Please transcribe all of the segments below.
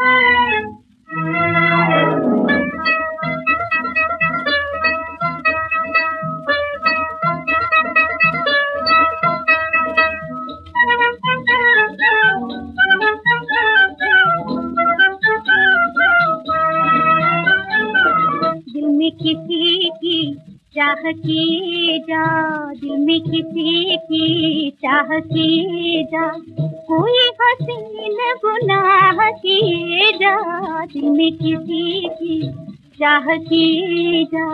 किसी की चाह किए जा, दिल में किसी की चाह किए जा, कोई हसीन गुनाह किए जा, दिल में किसी की चाह किए जा।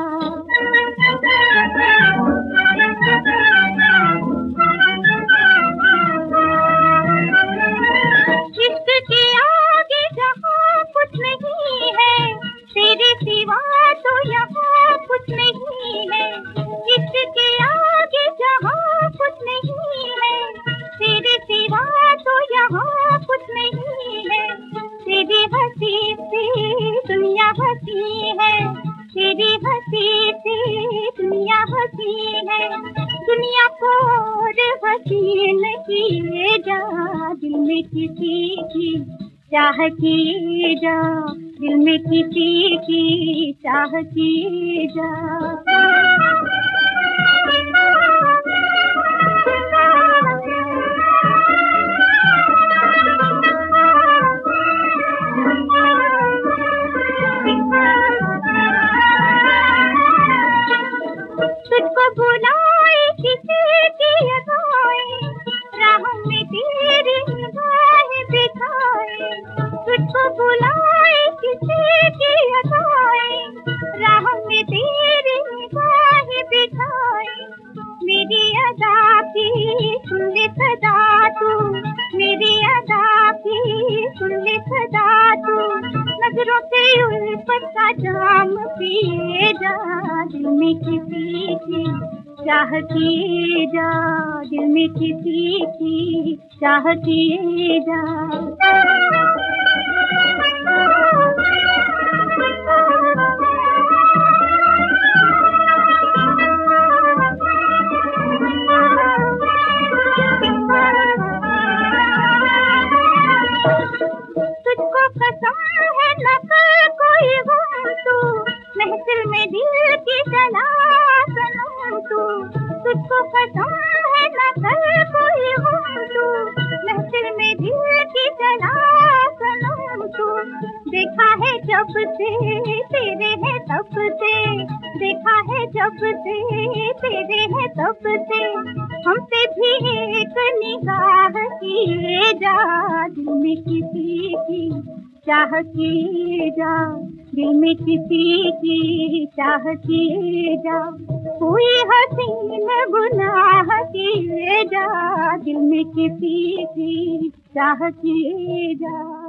इश्क के आगे जहाँ कुछ नहीं है, तेरे सिवा तो यहाँ कुछ नहीं है। इश्क के आगे जहाँ कुछ नहीं है, तेरे सिवा तो यहाँ कुछ नहीं है। तेरी हंसी से दुनिया हंसी है, तेरी हंसी से दुनिया हंसी है। दुनिया को और हसीन किए जा, दिल में किसी की चाह किए जा, दिल में किसी की चाह किए जा। तुझको बुलाए किसी की अदाएं, राहों में तेरी निगाहें बिठाए। तुझको बुलाए किसी की अदाएं, राहों में तेरी निगाहें बिठाए। मेरी अदा की सुन ले सदा तू, मेरी अदा की सुन ले सदा तू। नजरों से उल्फत का जाम पिए जा, दिल में किसी की चाह किए जा, दिल में किसी की चाह किए जा। तुझको कसम है न कर कोई गम तू, महफिल में दिल की जला सनम तू। तुझको कसम है न कर कोई गम तू, महफिल में दिल की जला सनम तू। देखा है जब से तेरे है तब से, देखा है जब से तेरे है तब से। हम पे भी एक निगाह किए जा, दिल में किसी की चाह किए जा, दिल में किसी की चाह किए जा। कोई हसीन गुनाह किए जा, दिल में किसी की चाह किए जा।